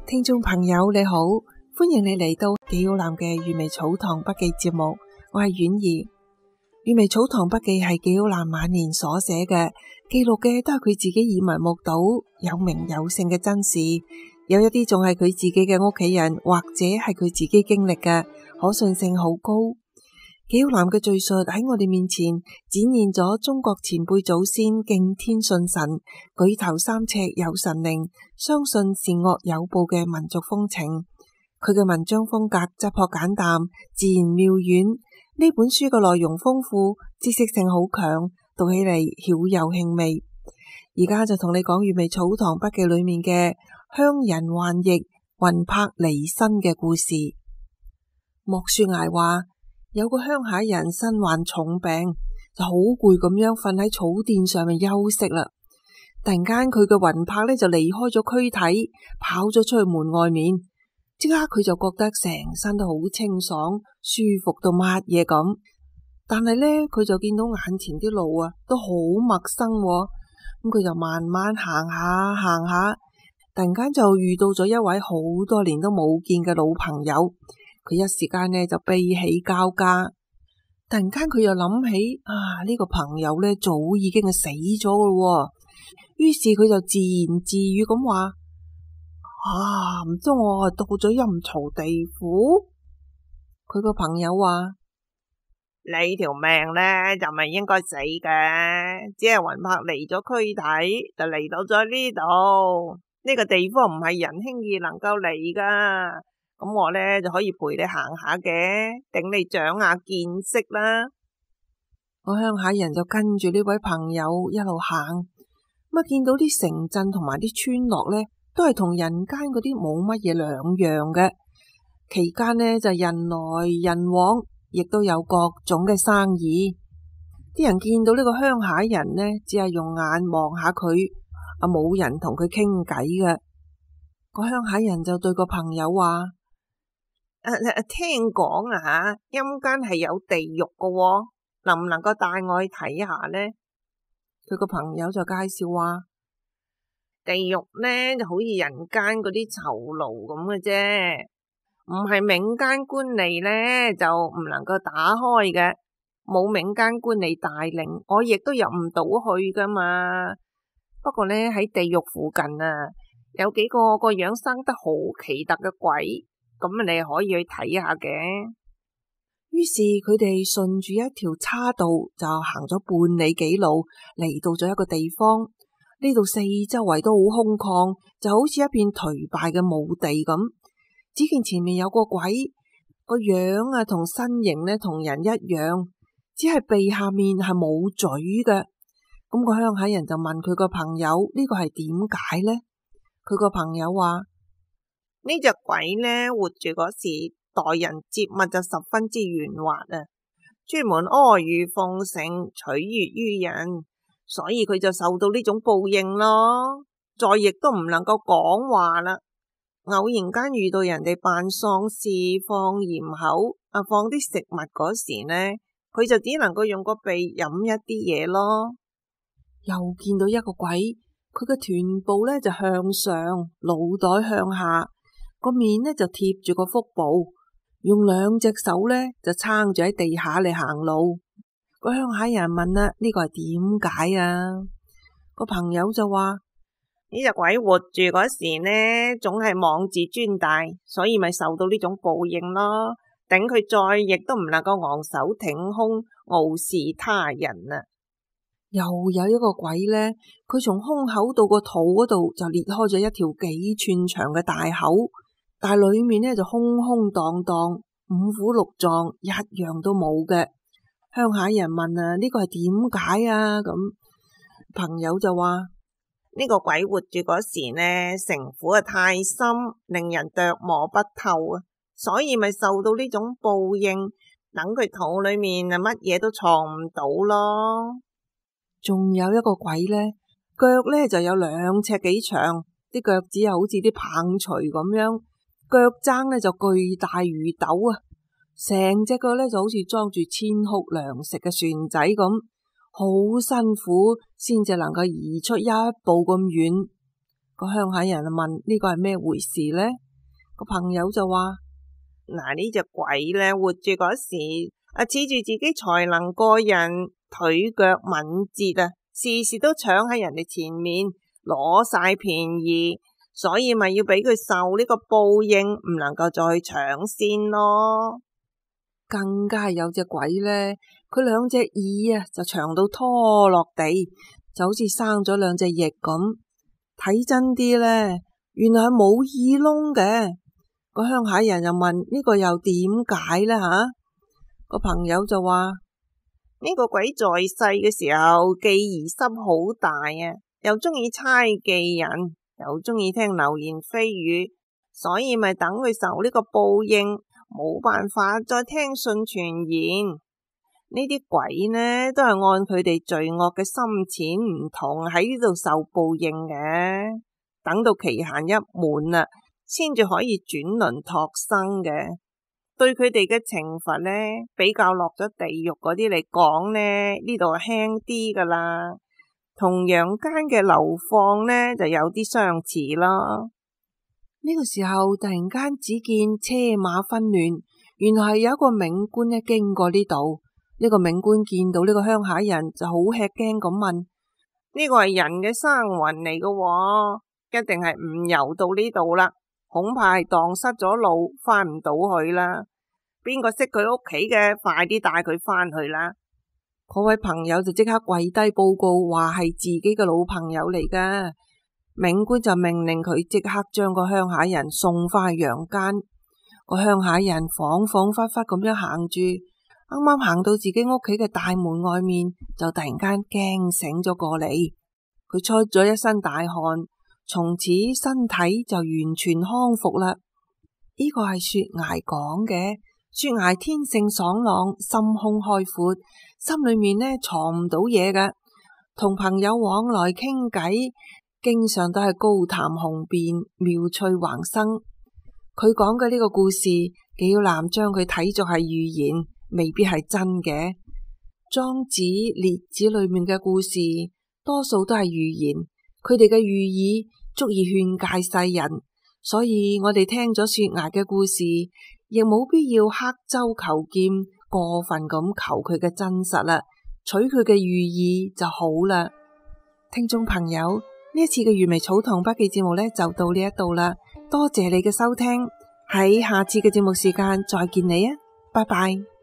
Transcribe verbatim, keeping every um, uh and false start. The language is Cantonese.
聽眾朋友你好，歡迎你嚟到紀曉嵐嘅閱微草堂筆記節目，我係婉兒。閱微草堂筆記係紀曉嵐晚年所寫嘅，記錄嘅都係佢自己耳聞目睹、有名有姓嘅真事，有一啲仲係佢自己嘅屋企人或者係佢自己經歷嘅，可信性好高。紀曉嵐嘅敘述喺我哋面前展現咗中國前輩祖先敬天信神、舉頭三尺有神靈、相信善惡有報嘅民族風情。佢嘅文章風格質樸簡淡、自然妙遠。呢本書嘅內容豐富，知識性好強，讀起嚟曉有興味。而家就同你講閱微草堂筆記裏面嘅鄉人患疫、魂魄離身嘅故事。莫雪崖話，有個鄉下人身患重病，就好攰咁樣瞓喺草墊上面休息啦。突然間佢嘅魂魄呢就離開咗軀體，跑咗出去門外面。即刻佢就覺得成身都好清爽，舒服到乜嘢咁。但係呢，佢就見到眼前啲路啊都好陌生喎。咁佢就慢慢行下行下，突然間就遇到咗一位好多年都冇見嘅老朋友。佢一時間呢就悲喜交加，突然間佢又諗起啊呢個朋友呢早已經係死咗噶咯，於是佢就自言自語咁話：啊唔通我係到咗陰曹地府？佢個朋友話： 你條命呢就唔係應該死嘅，只係魂魄離咗軀體就嚟到咗呢度，呢個地方唔係人輕易能夠嚟噶。咁我呢就可以陪你行下嘅，頂你長下見識啦。 個鄉下人就跟住呢位朋友一路行，咁啊見到啲城鎮同埋啲村落呢，都係同人間嗰啲冇乜嘢兩樣嘅。期間呢就人來人往，亦都有各種嘅生意。啲人見到呢個鄉下人呢，只係用眼望下佢，啊冇人同佢傾偈嘅。個鄉下人就對個朋友話： 誒誒，聽講啊吓，陰間係有地獄噶喎，能唔能夠帶我去睇下呢？ 佢個朋友就介紹話， 地獄呢就好似人間嗰啲囚牢咁嘅啫，唔係冥間官吏呢就唔能夠打開嘅，冇冥間官吏帶領，我亦都入唔到去噶嘛。不過呢喺地獄附近啊，有幾個個樣生得好奇特嘅鬼。咁你可以去睇下嘅。 於是佢哋順住一條岔道就行咗半里幾路，嚟到咗一個地方。呢度四周圍都好空曠，就好似一片頹敗嘅墓地咁。只見前面有個鬼，個樣啊同身形呢同人一樣，只係鼻下面係冇嘴嘅。咁個鄉下人就問佢個朋友：呢個係點解呢？佢個朋友話： 呢隻鬼呢，活住嗰時待人接物就十分之圓滑啊，專門阿諛奉承，取悅於人，所以佢就受到呢種報應咯。再亦都唔能夠講話啦，偶然間遇到人哋扮喪事放鹽口啊，放啲食物嗰時呢，佢就只能夠用個鼻飲一啲嘢咯。 又見到一個鬼，佢嘅臀部呢就向上，腦袋向下。個面呢就貼住個腹部，用兩隻手呢就撐住喺地下嚟行路。個鄉下人問啦：呢個係點解啊？個朋友就話： 呢隻鬼活住嗰時呢，總係妄自尊大，所以咪受到呢種報應咯。等佢再亦都唔能夠昂首挺胸，傲視他人啊！ 又有一個鬼呢，佢從胸口到個肚嗰度就裂開咗一條幾寸長嘅大口。但係裏面呢就空空蕩蕩，五苦六臟一樣都冇嘅。鄉下人問啊：呢個係點解啊？咁朋友就話： 呢個鬼活住嗰時呢，城府啊太深，令人琢磨不透啊，所以咪受到呢種報應。等佢肚裏面啊乜嘢都藏唔到咯。 仲有一個鬼呢，腳呢就有兩尺幾長，啲腳趾又好似啲棒槌咁樣。腳踭呢就巨大如斗啊，成隻腳呢就好似裝住千穀糧食嘅船仔咁，好辛苦先至能夠移出一步咁遠。 個鄉下人問呢個係咩回事呢？個朋友就話： 嗱，呢隻鬼咧活住嗰時啊，恃住自己才能過人，腿腳敏捷啊，事事都搶喺人哋前面，攞晒便宜，所以咪要俾佢受呢個報應，唔能夠再去搶先咯。 更加係有隻鬼咧，佢兩隻耳啊就長到拖落地，就好似生咗兩隻翼咁。睇真啲咧，原來係冇耳窿嘅。個鄉下人又問呢個又點解呢？吓，個朋友就話呢個鬼在世嘅時候記憶心好大啊，又中意猜忌人，又中意聽流言蜚語，所以咪等佢受呢個報應，冇辦法再聽信傳言。呢啲鬼呢都係按佢哋罪惡嘅深淺唔同喺呢度受報應嘅，等到期限一滿啦，先至可以轉輪托生嘅。對佢哋嘅懲罰呢，比較落咗地獄嗰啲嚟講呢，呢度輕啲噶啦，同陽間嘅流放呢就有啲相似咯。 呢個時候突然間只見車馬紛亂，原來係有一個冥官呢經過呢度。呢個冥官見到呢個鄉下人就好吃驚咁問： 呢個係人嘅生魂嚟嘅，一定係誤遊到呢度啦，恐怕係蕩失咗路，翻唔到去啦。邊個識佢屋企嘅，快啲帶佢翻去啦！ 嗰位朋友就即刻跪低報告，話係自己嘅老朋友嚟噶。冥官就命令佢即刻將個鄉下人送翻去陽間。個鄉下人恍恍惚惚咁樣行住，啱啱行到自己屋企嘅大門外面，就突然間驚醒咗過嚟。佢出咗一身大汗，從此身體就完全康復啦。呢個係雪崖講嘅。雪崖天性爽朗，心胸開闊，心裏面呢藏唔到嘢㗎。同朋友往來傾偈，經常都係高談雄辯，妙趣橫生。佢講嘅呢個故事，紀曉嵐將佢睇作係寓言，未必係真嘅。莊子、列子裏面嘅故事，多數都係寓言，佢哋嘅寓意足以勸誡世人。所以我哋聽咗雪崖嘅故事，亦冇必要刻舟求劍，過分咁求佢嘅真實啦，取佢嘅寓意就好啦。聽眾朋友，呢一次嘅粵微草堂筆記節目呢，就到呢一度啦，多謝你嘅收聽，喺下次嘅節目時間再見你啊，拜拜。